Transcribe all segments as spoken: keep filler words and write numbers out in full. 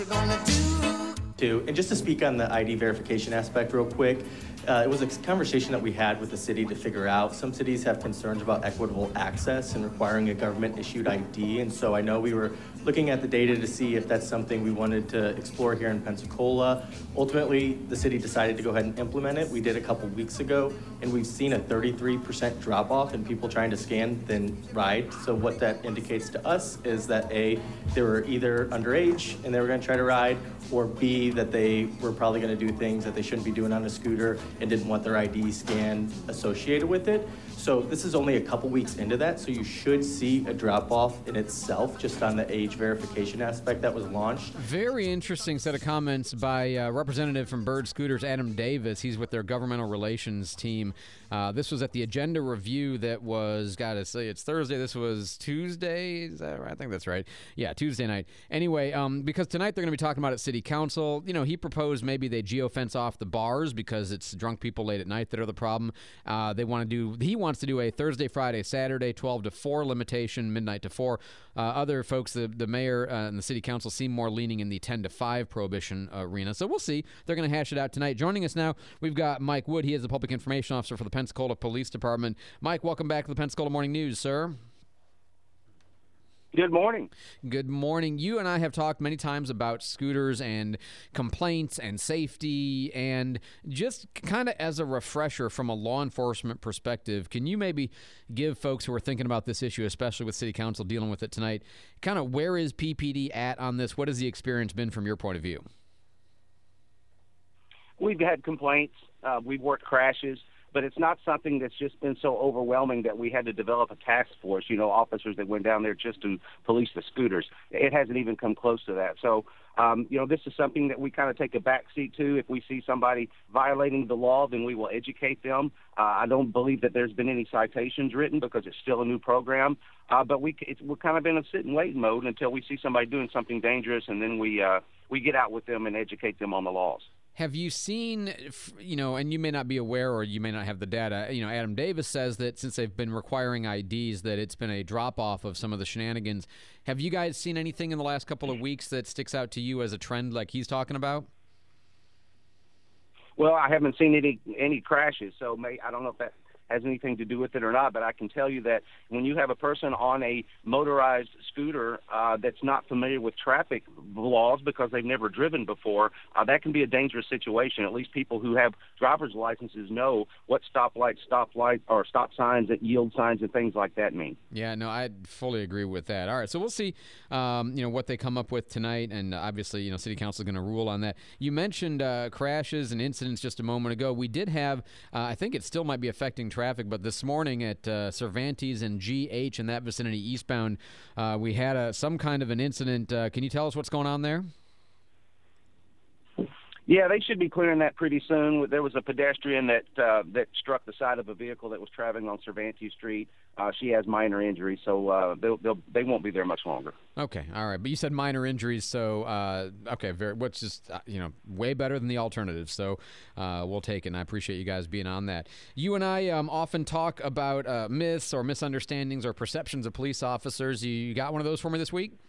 you gonna do? Too. And just to speak on the I D verification aspect real quick, uh, it was a conversation that we had with the city to figure out. Some cities have concerns about equitable access and requiring a government-issued I D. And so I know we were looking at the data to see if that's something we wanted to explore here in Pensacola. Ultimately, the city decided to go ahead and implement it. We did a couple weeks ago, and we've seen a thirty-three percent drop-off in people trying to scan then ride. So what that indicates to us is that A, they were either underage and they were going to try to ride, or B, that they were probably going to do things that they shouldn't be doing on a scooter and didn't want their I D scan associated with it. So this is only a couple weeks into that, so you should see a drop-off in itself just on the age verification aspect that was launched. Very interesting set of comments by uh, Representative from Bird Scooters, Adam Davis. He's with their governmental relations team. Uh, this was at the agenda review that was, gotta say, it's Thursday. This was Tuesday. Is that right? I think that's right. Yeah, Tuesday night. Anyway, um, because tonight they're going to be talking about it at City Council. You know, he proposed maybe they geofence off the bars because it's drunk people late at night that are the problem. Uh, they want to do, he wants to do a Thursday, Friday, Saturday, twelve to four limitation, midnight to four. Uh, other folks, the, the mayor uh, and the city council seem more leaning in the ten to five prohibition arena. So we'll see. They're going to hash it out tonight. Joining us now, we've got Mike Wood. He is the public information officer for the Pensacola Police Department. Mike, welcome back to the Pensacola Morning News, sir. Good morning. Good morning. You and I have talked many times about scooters and complaints and safety, and just kind of as a refresher from a law enforcement perspective, can you maybe give folks who are thinking about this issue, especially with City Council dealing with it tonight, kind of where is P P D at on this? What has the experience been from your point of view? We've had complaints. Uh, we've worked crashes. But it's not something that's just been so overwhelming that we had to develop a task force, you know, officers that went down there just to police the scooters. It hasn't even come close to that. So, um, you know, this is something that we kind of take a backseat to. If we see somebody violating the law, then we will educate them. Uh, I don't believe that there's been any citations written because it's still a new program. Uh, but we, it's, we're kind of in a sit and wait mode until we see somebody doing something dangerous, and then we, uh, we get out with them and educate them on the laws. Have you seen, you know, and you may not be aware or you may not have the data, you know, Adam Davis says that since they've been requiring I Ds that it's been a drop-off of some of the shenanigans. Have you guys seen anything in the last couple of weeks that sticks out to you as a trend like he's talking about? Well, I haven't seen any any crashes, so may, I don't know if that has anything to do with it or not, but I can tell you that when you have a person on a motorized scooter uh, that's not familiar with traffic laws because they've never driven before, uh, that can be a dangerous situation. At least people who have driver's licenses know what stoplight, stoplight, or stop signs, and yield signs, and things like that mean. Yeah, no, I fully agree with that. All right, so we'll see, um, you know, what they come up with tonight, and obviously, you know, City Council is going to rule on that. You mentioned uh, crashes and incidents just a moment ago. We did have, uh, I think it still might be affecting traffic. Traffic, but this morning at uh, Cervantes and G H in that vicinity eastbound, uh, we had a, some kind of an incident. Uh, can you tell us what's going on there? Yeah, they should be clearing that pretty soon. There was a pedestrian that uh, that struck the side of a vehicle that was traveling on Cervantes Street. Uh, she has minor injuries, so uh, they'll, they'll, they won't be there much longer. Okay, all right. But you said minor injuries, so uh, okay, very, which is uh, you know way better than the alternative. So uh, we'll take it. And I appreciate you guys being on that. You and I um, often talk about uh, myths or misunderstandings or perceptions of police officers. You, you got one of those for me this week?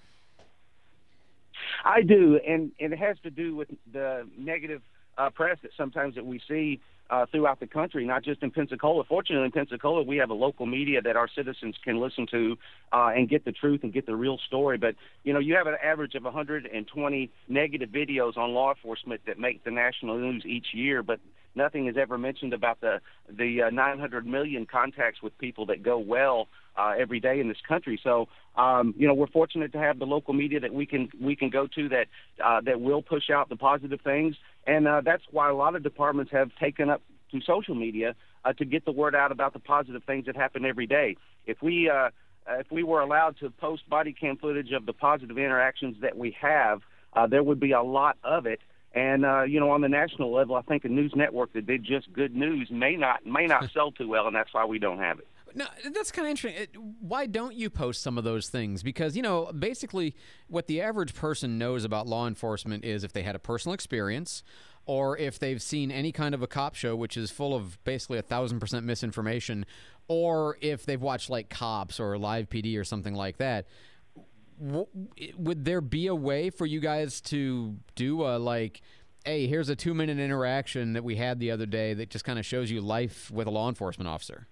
I do, and, and it has to do with the negative uh, press that sometimes that we see uh, throughout the country, not just in Pensacola. Fortunately, in Pensacola, we have a local media that our citizens can listen to uh, and get the truth and get the real story. But, you know, you have an average of one hundred twenty negative videos on law enforcement that make the national news each year, but nothing is ever mentioned about the, the uh, nine hundred million contacts with people that go well Uh, every day in this country. So, um, you know, we're fortunate to have the local media that we can we can go to that uh, that will push out the positive things, and uh, that's why a lot of departments have taken up to social media uh, to get the word out about the positive things that happen every day. If we uh, if we were allowed to post body cam footage of the positive interactions that we have, uh, there would be a lot of it. And uh, you know, on the national level, I think a news network that did just good news may not may not sell too well, and that's why we don't have it. No, that's kind of interesting. Why don't you post some of those things? Because, you know, basically what the average person knows about law enforcement is if they had a personal experience or if they've seen any kind of a cop show, which is full of basically a thousand percent misinformation, or if they've watched like Cops or Live P D or something like that. w- would there be a way for you guys to do a, like, hey, here's a two-minute interaction that we had the other day that just kind of shows you life with a law enforcement officer?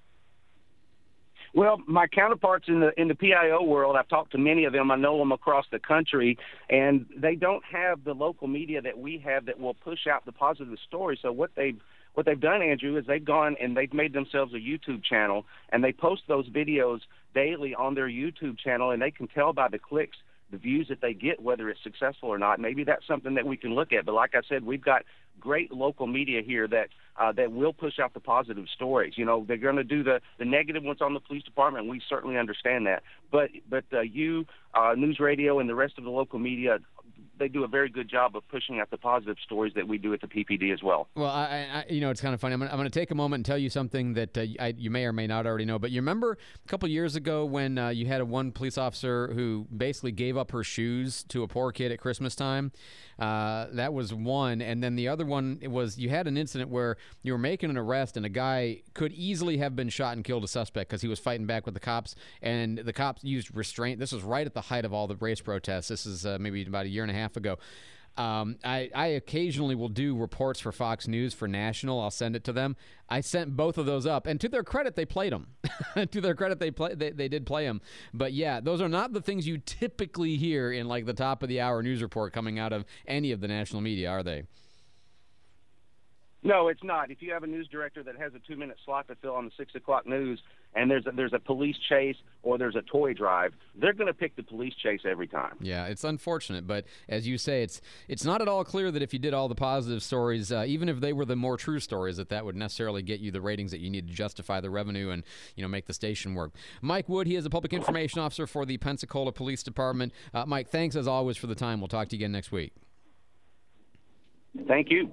Well, my counterparts in the in the P I O world, I've talked to many of them. I know them across the country, and they don't have the local media that we have that will push out the positive story. So what they've what they've done, Andrew, is they've gone and they've made themselves a YouTube channel, and they post those videos daily on their YouTube channel, and they can tell by the clicks, the views that they get, whether it's successful or not. Maybe that's something that we can look at. But like I said, we've got great local media here that uh, that will push out the positive stories. You know, they're going to do the, the negative ones on the police department, and we certainly understand that. But but uh, you, uh, News Radio, and the rest of the local media, they do a very good job of pushing out the positive stories that we do at the P P D as well. Well, I, I you know, it's kind of funny. I'm going to take a moment and tell you something that uh, I, you may or may not already know. But you remember a couple years ago when uh, you had a one police officer who basically gave up her shoes to a poor kid at Christmas time? Uh, that was one. And then the other one was you had an incident where you were making an arrest and a guy could easily have been shot and killed a suspect because he was fighting back with the cops. And the cops used restraint. This was right at the height of all the race protests. This is uh, maybe about a year and a half ago. Um, I, I occasionally will do reports for Fox News for national. I'll send it to them. I sent both of those up, and to their credit, they played them. to their credit, they play they, they did play them. But yeah, those are not the things you typically hear in like the top of the hour news report coming out of any of the national media, are they? No, it's not. If you have a news director that has a two-minute slot to fill on the six o'clock news, and there's a, there's a police chase or there's a toy drive, they're going to pick the police chase every time. Yeah, it's unfortunate, but as you say, it's it's not at all clear that if you did all the positive stories, uh, even if they were the more true stories, that that would necessarily get you the ratings that you need to justify the revenue and, you know, make the station work. Mike Wood, he is a public information officer for the Pensacola Police Department. Uh, Mike, thanks as always for the time. We'll talk to you again next week. Thank you.